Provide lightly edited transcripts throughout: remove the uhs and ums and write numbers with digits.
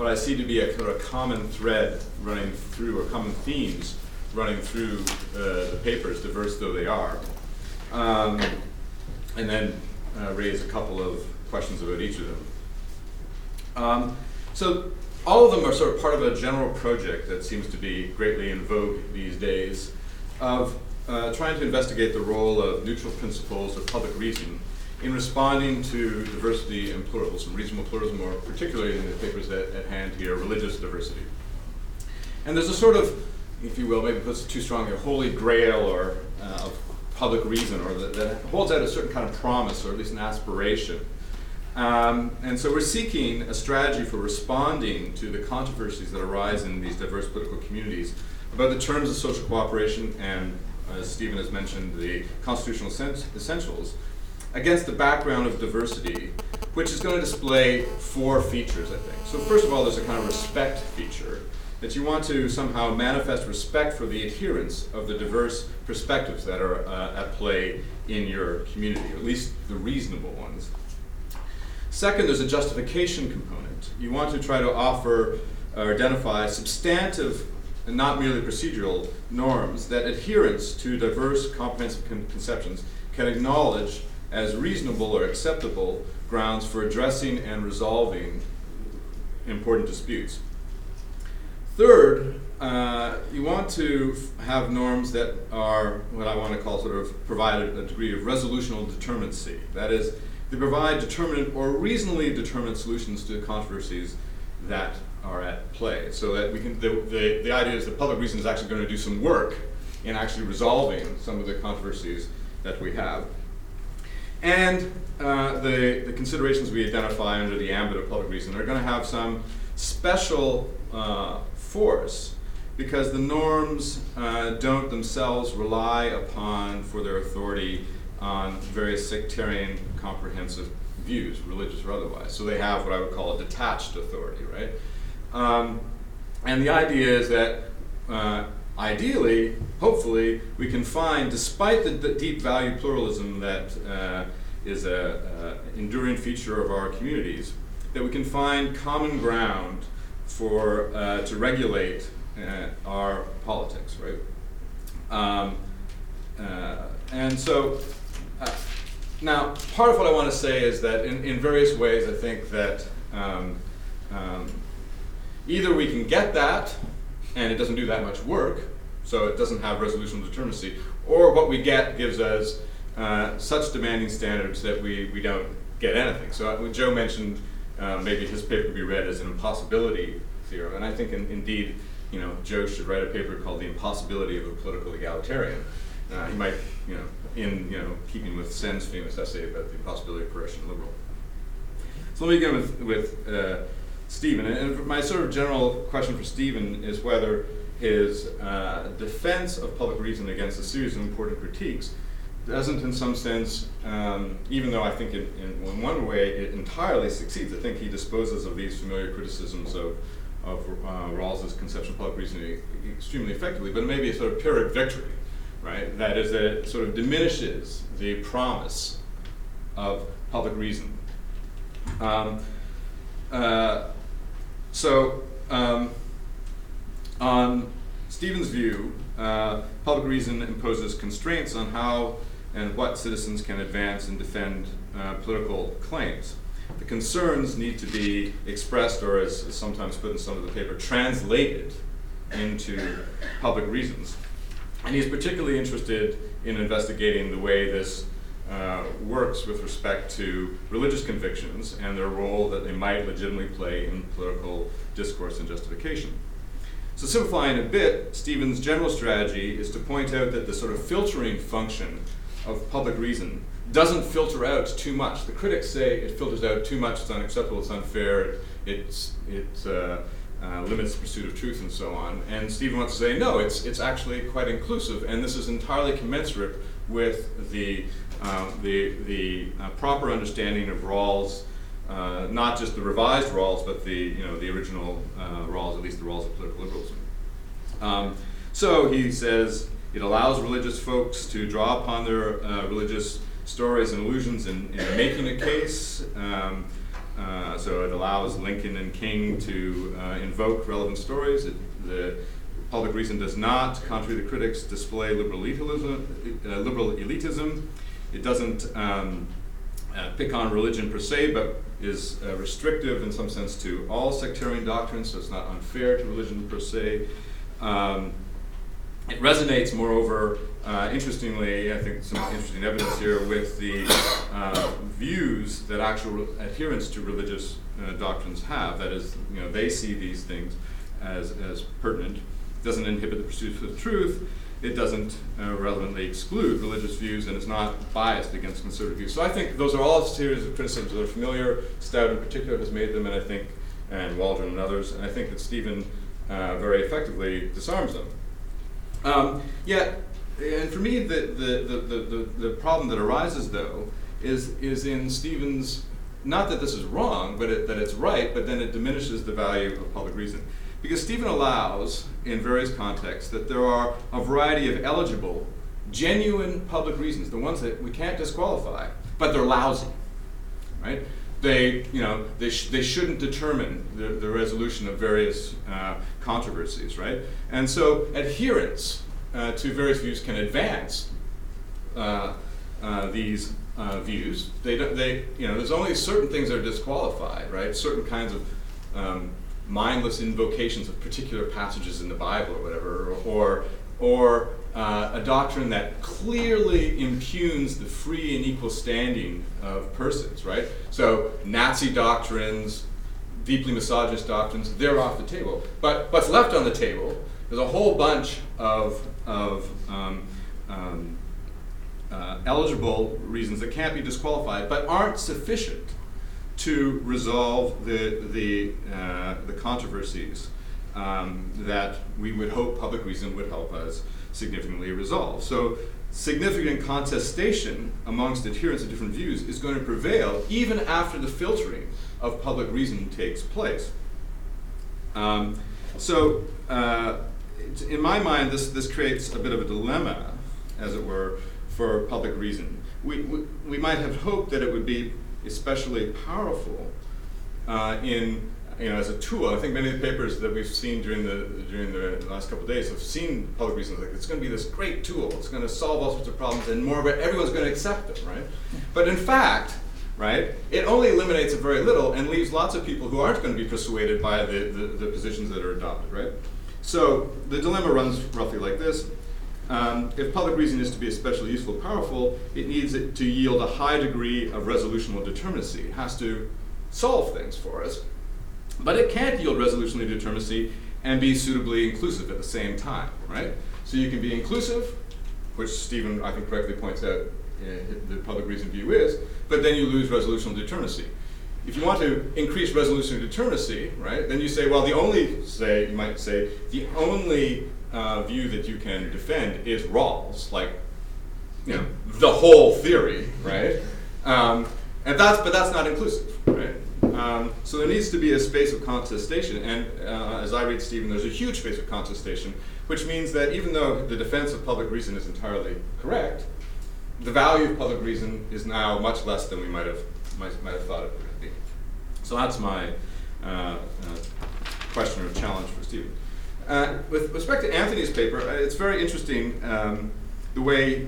what I see to be a kind of a common thread running through, or common themes running through the papers, diverse though they are. And then raise a couple of questions about each of them. So all of them are sort of part of a general project that seems to be greatly in vogue these days of trying to investigate the role of neutral principles of public reason in responding to diversity and pluralism, regional pluralism, or particularly in the papers at hand here, religious diversity. And there's a sort of, if you will, maybe puts it too strongly, a holy grail or of public reason, or that holds out a certain kind of promise, or at least an aspiration. And so we're seeking a strategy for responding to the controversies that arise in these diverse political communities about the terms of social cooperation and, as Stephen has mentioned, the constitutional essentials, against the background of diversity, which is going to display four features, I think. So first of all, there's a kind of respect feature, that you want to somehow manifest respect for the adherents of the diverse perspectives that are at play in your community, or at least the reasonable ones. Second, there's a justification component. You want to try to offer or identify substantive and not merely procedural norms that adherents to diverse comprehensive conceptions can acknowledge as reasonable or acceptable grounds for addressing and resolving important disputes. Third, you want to have norms that are what I want to call sort of provide a degree of resolutional determinacy. That is, they provide determinate or reasonably determinate solutions to controversies that are at play. So that we can, the idea is that public reason is actually going to do some work in actually resolving some of the controversies that we have. And the considerations we identify under the ambit of public reason are going to have some special force, because the norms don't themselves rely upon, for their authority, on various sectarian comprehensive views, religious or otherwise. So they have what I would call a detached authority, right? And the idea is that ideally, hopefully, we can find, despite the deep value pluralism that is an enduring feature of our communities, that we can find common ground for to regulate our politics, right? And so now, part of what I want to say is that in various ways, I think that either we can get that, and it doesn't do that much work, so it doesn't have resolutional determinacy, or what we get gives us such demanding standards that we don't get anything. So Joe mentioned maybe his paper could be read as an impossibility theorem, and I think indeed, Joe should write a paper called The Impossibility of a Political Egalitarian. He might, in keeping with Sen's famous essay about the impossibility of Prussian liberal. So let me begin with Stephen. And my sort of general question for Stephen is whether his defense of public reason against a series of important critiques doesn't, in some sense, even though I think in one way it entirely succeeds. I think he disposes of these familiar criticisms of Rawls's conception of public reasoning extremely effectively, but maybe a sort of Pyrrhic victory, right? That is, that it sort of diminishes the promise of public reason. On Stephen's view, public reason imposes constraints on how and what citizens can advance and defend political claims. The concerns need to be expressed, or as sometimes put in some of the paper, translated into public reasons. And he's particularly interested in investigating the way this works with respect to religious convictions and their role that they might legitimately play in political discourse and justification. So simplifying a bit, Stephen's general strategy is to point out that the sort of filtering function of public reason doesn't filter out too much. The critics say it filters out too much, it's unacceptable, it's unfair, it limits the pursuit of truth and so on. And Stephen wants to say, no, it's actually quite inclusive, and this is entirely commensurate with the proper understanding of Rawls, not just the revised Rawls, but the original Rawls, at least the Rawls of political liberalism. So he says it allows religious folks to draw upon their religious stories and allusions in making a case. So it allows Lincoln and King to invoke relevant stories. The public reason does not, contrary to critics, display liberal elitism. It doesn't pick on religion per se, but is restrictive in some sense to all sectarian doctrines, so it's not unfair to religion per se. It resonates, moreover, interestingly, I think some interesting evidence here, with the views that actual adherents to religious doctrines have. That is, they see these things as pertinent. It doesn't inhibit the pursuit of truth. It doesn't relevantly exclude religious views, and is not biased against conservative views. So I think those are all a series of criticisms that are familiar. Stout in particular has made them, and Waldron and others, and I think that Stephen very effectively disarms them. And for me, the problem that arises, though, is in Stephen's, not that this is wrong, but that it's right, but then it diminishes the value of public reason. Because Stephen allows, in various contexts, that there are a variety of eligible, genuine public reasons, the ones that we can't disqualify, but they're lousy, right? They shouldn't determine the resolution of various controversies, right? And so adherence to various views can advance these views. There's only certain things that are disqualified, right? Certain kinds of mindless invocations of particular passages in the Bible or whatever, or a doctrine that clearly impugns the free and equal standing of persons, right? So Nazi doctrines, deeply misogynist doctrines, they're off the table. But what's left on the table is a whole bunch of eligible reasons that can't be disqualified, but aren't sufficient to resolve the controversies that we would hope public reason would help us significantly resolve. So significant contestation amongst adherents of different views is going to prevail even after the filtering of public reason takes place. In my mind, this creates a bit of a dilemma, as it were, for public reason. We might have hoped that it would be especially powerful as a tool. I think many of the papers that we've seen during the last couple of days have seen public reason like it's going to be this great tool. It's going to solve all sorts of problems, and more of it, everyone's going to accept it, right? But in fact, right, it only eliminates it very little and leaves lots of people who aren't going to be persuaded by the positions that are adopted, right? So the dilemma runs roughly like this. If public reason is to be especially useful, powerful, it needs it to yield a high degree of resolutional determinacy. It has to solve things for us. But it can't yield resolutional determinacy and be suitably inclusive at the same time, right? So you can be inclusive, which Stephen, I think, correctly points out the public reason view is, but then you lose resolutional determinacy. If you want to increase resolutional determinacy, right, then you say, well, you might say, the only view that you can defend is Rawls, like, the whole theory, right? But that's not inclusive, right? So there needs to be a space of contestation, and as I read Stephen, there's a huge space of contestation, which means that even though the defense of public reason is entirely correct, the value of public reason is now much less than we might have thought it would be. So that's my question or challenge for Stephen. With respect to Anthony's paper, it's very interesting the way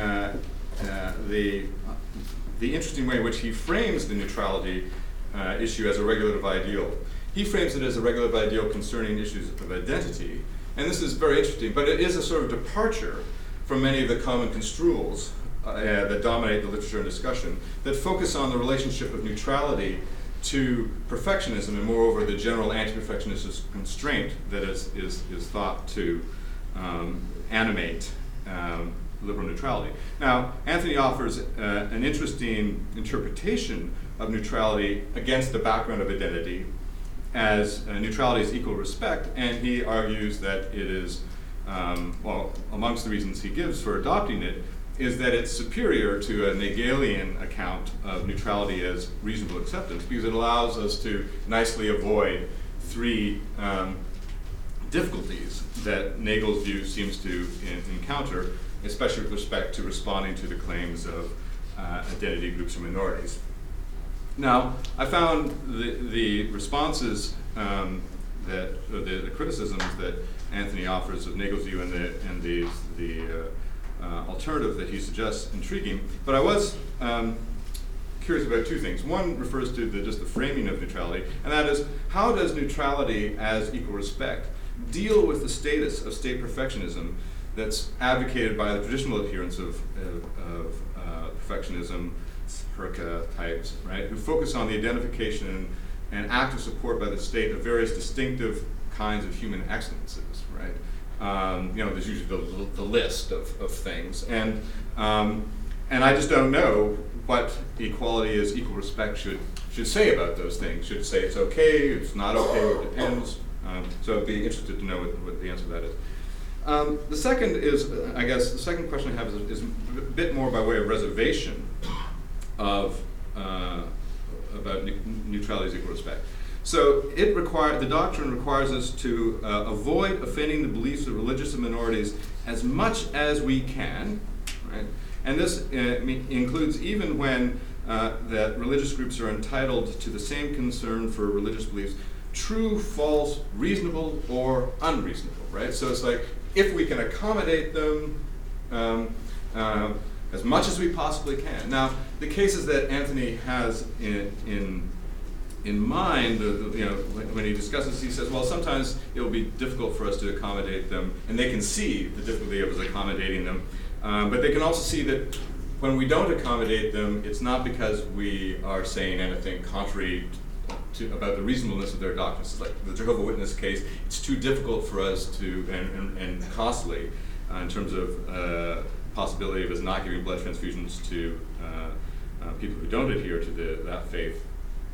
the interesting way in which he frames the neutrality issue as a regulative ideal. He frames it as a regulative ideal concerning issues of identity, and this is very interesting, but it is a sort of departure from many of the common construals that dominate the literature and discussion that focus on the relationship of neutrality to perfectionism, and moreover the general anti-perfectionist constraint that is thought to animate liberal neutrality. Now, Anthony offers an interesting interpretation of neutrality against the background of identity as neutrality is equal respect, and he argues that it is, amongst the reasons he gives for adopting it, is that it's superior to a Hegelian account of neutrality as reasonable acceptance, because it allows us to nicely avoid three difficulties that Nagel's view seems to encounter, especially with respect to responding to the claims of identity groups or minorities. Now, I found the responses the criticisms that Anthony offers of Nagel's view and the alternative that he suggests intriguing, but I was curious about two things. One refers to just the framing of neutrality, and that is, how does neutrality as equal respect deal with the status of state perfectionism that's advocated by the traditional adherents of perfectionism, Herka types, right, who focus on the identification and active support by the state of various distinctive kinds of human excellences, right? There's usually the list of things, and I just don't know what equality as equal respect should say about those things. Should it say it's okay, it's not okay, or it depends? So I'd be interested to know what the answer to that is. The second is, I guess, the second question I have is a bit more by way of reservation of about neutrality as equal respect. So the doctrine requires us to avoid offending the beliefs of religious minorities as much as we can, right? And this includes even when that religious groups are entitled to the same concern for religious beliefs, true, false, reasonable, or unreasonable, right? So it's like, if we can accommodate them as much as we possibly can. Now, the cases that Anthony has in mind, when he discusses, he says, well, sometimes it will be difficult for us to accommodate them, and they can see the difficulty of us accommodating them, but they can also see that when we don't accommodate them, it's not because we are saying anything contrary about the reasonableness of their doctrines. It's like the Jehovah's Witness case, it's too difficult for us to, and costly in terms of possibility of us not giving blood transfusions to people who don't adhere to that faith,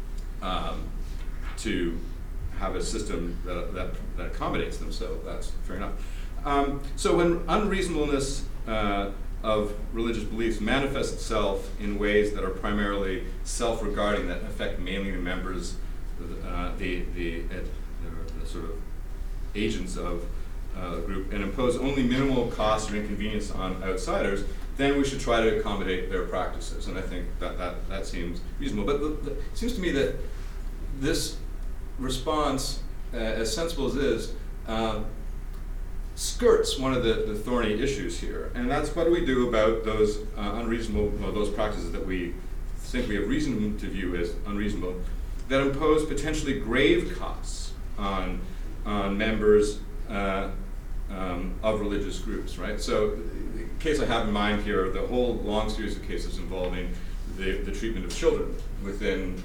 to have a system that accommodates them, so that's fair enough. So when unreasonableness of religious beliefs manifests itself in ways that are primarily self-regarding, that affect mainly the members, the sort of agents of the group, and impose only minimal costs or inconvenience on outsiders, then we should try to accommodate their practices. And I think that seems reasonable. But it seems to me that this response, as sensible as it is, skirts one of the thorny issues here, and that's what do we do about those those practices that we think we have reason to view as unreasonable, that impose potentially grave costs on members of religious groups, right? So the case I have in mind here are the whole long series of cases involving the treatment of children within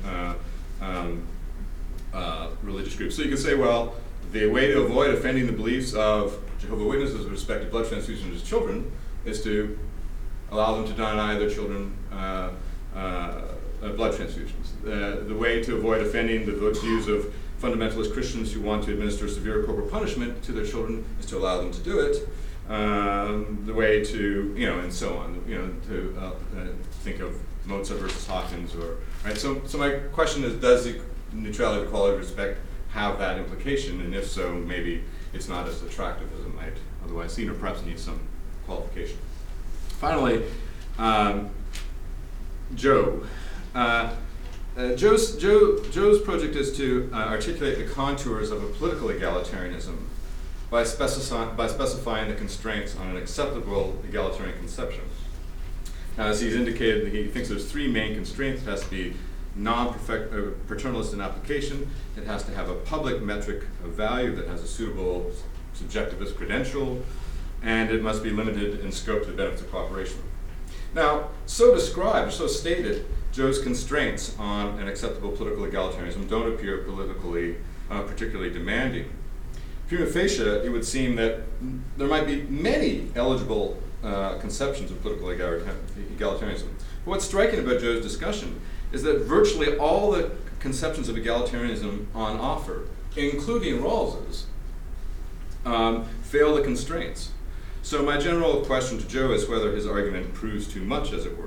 religious groups. So you can say, well, the way to avoid offending the beliefs of Jehovah's Witnesses with respect to blood transfusions to children is to allow them to deny their children blood transfusions. The way to avoid offending the views of fundamentalist Christians who want to administer severe corporal punishment to their children is to allow them to do it. The way to, and so on, to think of Mozart versus Hawkins, or, right? So my question is, does the neutrality, equality, respect have that implication? And if so, maybe it's not as attractive as it might otherwise seem, or perhaps needs some qualification. Finally, Joe. Joe's project is to articulate the contours of a political egalitarianism by specifying the constraints on an acceptable egalitarian conception. Now, as he's indicated, he thinks there's three main constraints. It has to be non-paternalist in application. It has to have a public metric of value that has a suitable subjectivist credential, and it must be limited in scope to the benefits of cooperation. Now, so described, so stated, Joe's constraints on an acceptable political egalitarianism don't appear politically particularly demanding. Prima facie, it would seem that there might be many eligible conceptions of political egalitarianism. But what's striking about Joe's discussion is that virtually all the conceptions of egalitarianism on offer, including Rawls's, fail the constraints. So my general question to Joe is whether his argument proves too much, as it were.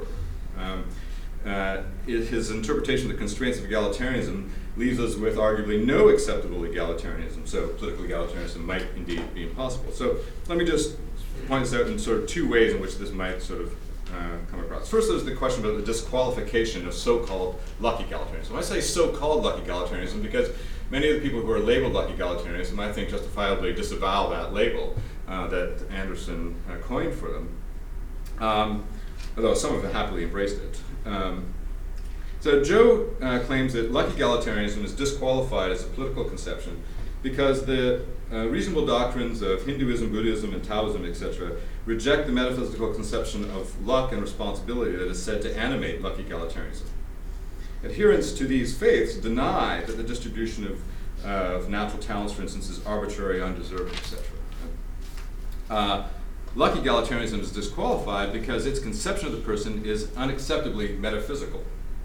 His interpretation of the constraints of egalitarianism leaves us with arguably no acceptable egalitarianism, so political egalitarianism might indeed be impossible. So let me just point this out in sort of two ways in which this might sort of come across. First, there's the question about the disqualification of so-called lucky egalitarianism. When I say so-called lucky egalitarianism, because many of the people who are labeled lucky egalitarianism, I think, justifiably disavow that label that Anderson coined for them, although some have happily embraced it. So Joe claims that lucky egalitarianism is disqualified as a political conception because the reasonable doctrines of Hinduism, Buddhism, and Taoism, etc., reject the metaphysical conception of luck and responsibility that is said to animate lucky egalitarianism. Adherents to these faiths deny that the distribution of natural talents, for instance, is arbitrary, undeserved, etc. Lucky egalitarianism is disqualified because its conception of the person is unacceptably metaphysical.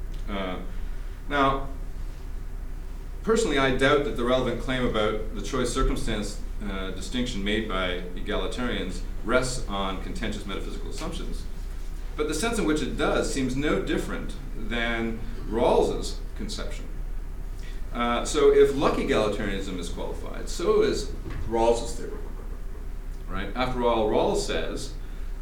Now, personally, I doubt that the relevant claim about the choice circumstance distinction made by egalitarians rests on contentious metaphysical assumptions. But the sense in which it does seems no different than Rawls's conception. So if lucky egalitarianism is qualified, so is Rawls's theory. Right? After all, Rawls says,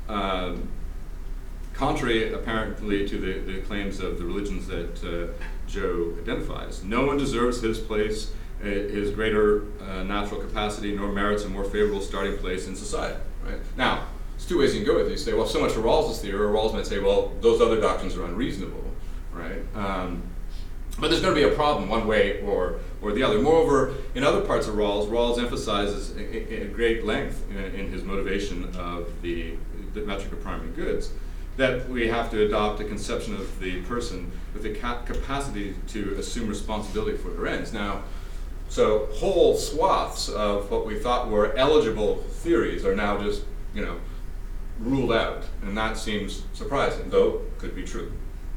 contrary apparently to the claims of the religions that Joe identifies, no one deserves his place, his greater natural capacity, nor merits a more favorable starting place in society. Right? Now, there's two ways you can go with it. You say, well, so much for Rawls's theory, or Rawls might say, well, those other doctrines are unreasonable. Right? But there's going to be a problem one way or the other. Moreover, in other parts of Rawls emphasizes at great length in his motivation of the metric of primary goods that we have to adopt a conception of the person with the capacity to assume responsibility for their ends. Now, so whole swaths of what we thought were eligible theories are now just, ruled out, and that seems surprising, though could be true.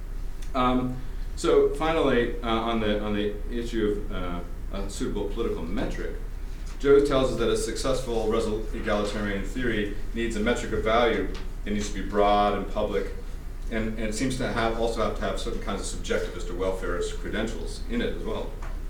So finally, on the issue of a suitable political metric, Joe tells us that a successful egalitarian theory needs a metric of value. It needs to be broad and public, and it seems to also have to have certain kinds of subjectivist or welfarist credentials in it as well.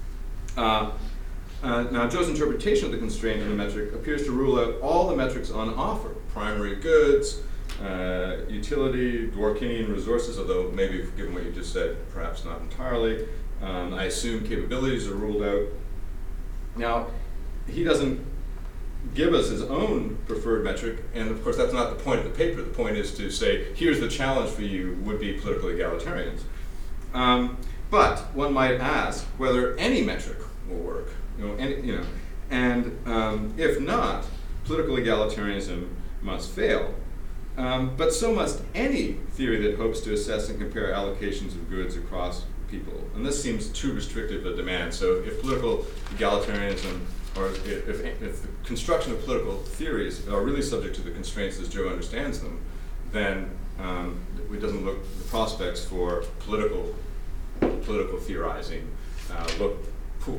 Now, Joe's interpretation of the constraint in the metric appears to rule out all the metrics on offer: primary goods, utility, Dworkinian resources, although maybe given what you just said, perhaps not entirely. I assume capabilities are ruled out. Now, he doesn't give us his own preferred metric, and of course that's not the point of the paper. The point is to say, here's the challenge for you would-be political egalitarians. But one might ask whether any metric will work, and if not, political egalitarianism must fail. But so must any theory that hopes to assess and compare allocations of goods across people. And this seems too restrictive a demand. So if political egalitarianism, or if the construction of political theories are really subject to the constraints as Joe understands them, then it doesn't look, the prospects for political theorizing look poor.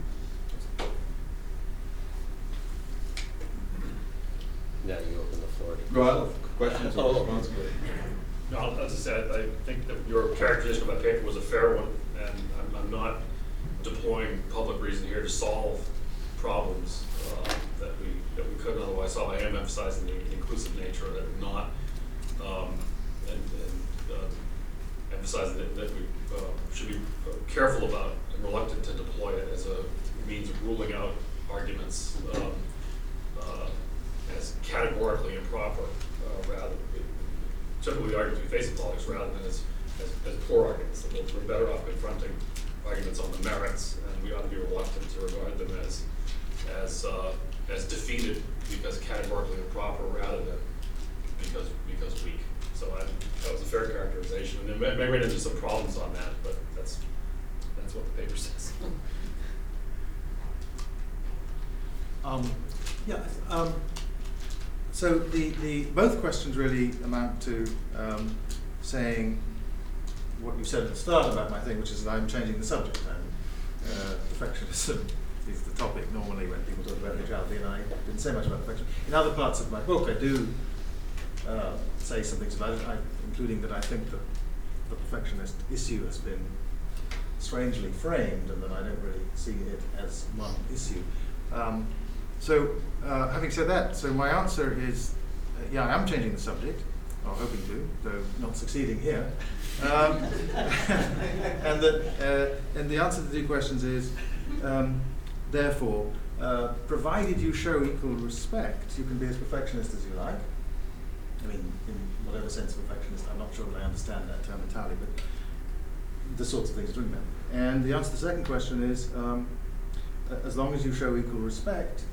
Now you open the floor to Well, questions or responses? No, as I said, I think that your characterization of my paper was a fair one, and I'm not deploying public reason here to solve problems that we couldn't otherwise solve. I am emphasizing the inclusive nature of it, not emphasizing that we should be careful about and reluctant to deploy it as a means of ruling out arguments as categorically improper, rather typically the arguments we face in politics, rather than as poor arguments. That we're better off confronting arguments on the merits, and we ought to be reluctant to regard them as defeated because categorically improper, rather than because weak. So that was a fair characterization, and it may run into some problems on that, but that's what the paper says. So the both questions really amount to saying what you said at the start about my thing, which is that I'm changing the subject. And perfectionism is the topic normally when people talk about neutrality, and I didn't say much about perfection. In other parts of my book, I do say some things about it, including that I think that the perfectionist issue has been strangely framed, and that I don't really see it as one issue. Having said that, so my answer is, yeah, I am changing the subject, or hoping to, though not succeeding here. And the answer to the two questions is, therefore, provided you show equal respect, you can be as perfectionist as you like. I mean, in whatever sense perfectionist, I'm not sure that I understand that term entirely, but the sorts of things you're talking about. And the answer to the second question is, as long as you show equal respect,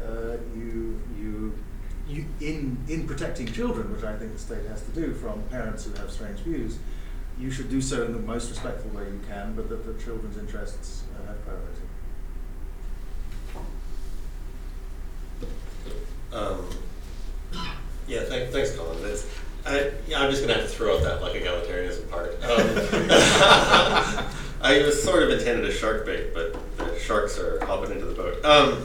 in protecting children, which I think the state has to do from parents who have strange views, you should do so in the most respectful way you can, but that the children's interests have priority. Yeah, thanks, Colin. I'm just going to have to throw out that like egalitarianism part. I was sort of intended as shark bait, but the sharks are hopping into the boat.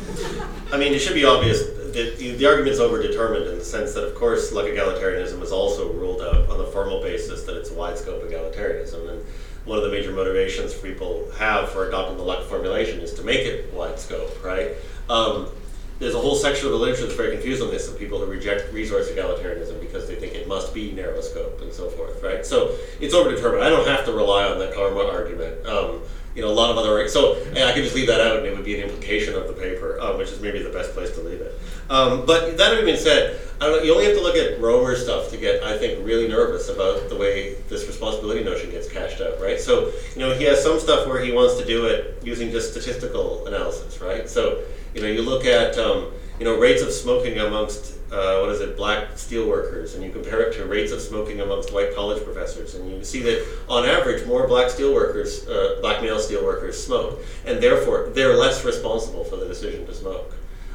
I mean, it should be obvious that the argument's overdetermined in the sense that, of course, like egalitarianism is also ruled out on the formal basis that it's wide-scope egalitarianism. And one of the major motivations people have for adopting the Luck formulation is to make it wide-scope, right? There's a whole section of the literature that's very confused on this, of people who reject resource egalitarianism because they think it must be narrow scope and so forth, right? So it's overdetermined. I don't have to rely on that karma argument. A lot of other, so I could just leave that out and it would be an implication of the paper, which is maybe the best place to leave it. But that having been said, I don't know, you only have to look at Romer's stuff to get, I think, really nervous about the way this responsibility notion gets cashed out, right? So, he has some stuff where he wants to do it using just statistical analysis, right? So, you look at, rates of smoking amongst, black steelworkers, and you compare it to rates of smoking amongst white college professors, and you see that, on average, more black steelworkers, black male steelworkers smoke, and therefore, they're less responsible for the decision to smoke.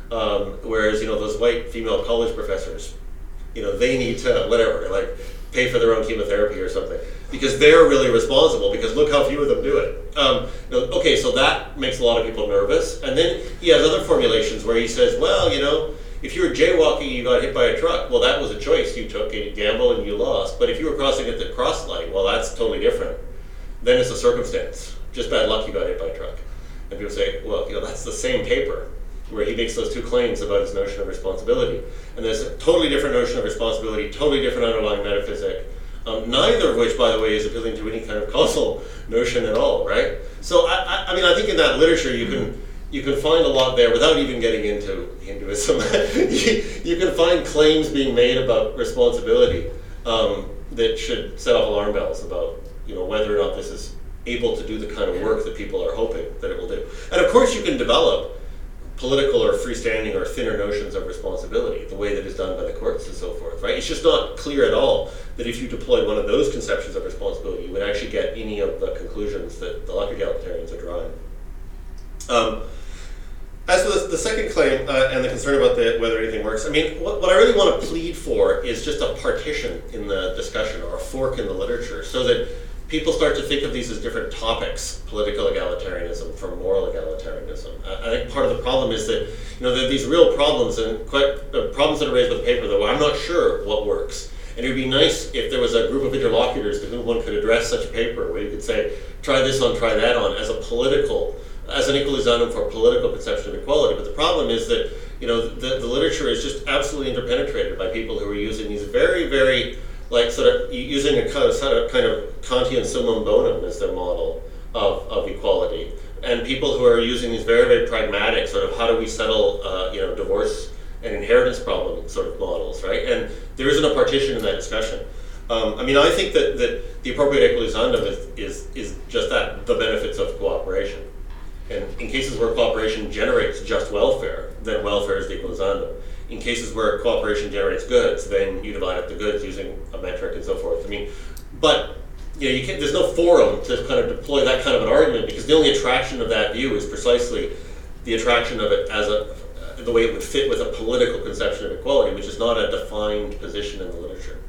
Whereas, those white female college professors, they need to, pay for their own chemotherapy or something, because they're really responsible, because look how few of them do it. Okay, so that makes a lot of people nervous. And then he has other formulations where he says, well, if you were jaywalking, you got hit by a truck, well, that was a choice you took, and you gambled and you lost. But if you were crossing at the cross line, well, that's totally different. Then it's a circumstance. Just bad luck you got hit by a truck. And people say, well, that's the same paper where he makes those two claims about his notion of responsibility. And there's a totally different notion of responsibility, totally different underlying metaphysic, neither of which, by the way, is appealing to any kind of causal notion at all, right? So, I think in that literature you can find a lot there without even getting into Hinduism. You can find claims being made about responsibility that should set off alarm bells about, whether or not this is able to do the kind of work that people are hoping that it will do. And of course you can develop political or freestanding or thinner notions of responsibility, the way that is done by the courts and so forth, right? It's just not clear at all that if you deploy one of those conceptions of responsibility, you would actually get any of the conclusions that the Luck egalitarians are drawing. As for the second claim and the concern about whether anything works, what I really want to plead for is just a partition in the discussion or a fork in the literature so that people start to think of these as different topics, political egalitarianism from moral egalitarianism. I think part of the problem is that, there are these real problems and problems that are raised with the paper that I'm not sure what works. And it would be nice if there was a group of interlocutors to whom one could address such a paper where you could say, try this on, try that on, as an equalizandum for a political conception of equality. But the problem is that, the literature is just absolutely interpenetrated by people who are using these very, very, using a kind of Kantian summum bonum as their model of equality, and people who are using these very, very pragmatic sort of how do we settle, divorce and inheritance problem sort of models, right? And there isn't a partition in that discussion. I think that the appropriate equalizandum is just that, the benefits of cooperation. And in cases where cooperation generates just welfare, then welfare is the equalizandum. In cases where cooperation generates goods, then you divide up the goods using a metric and so forth. But you can't. There's no forum to kind of deploy that kind of an argument, because the only attraction of that view is precisely the attraction of it as the way it would fit with a political conception of equality, which is not a defined position in the literature.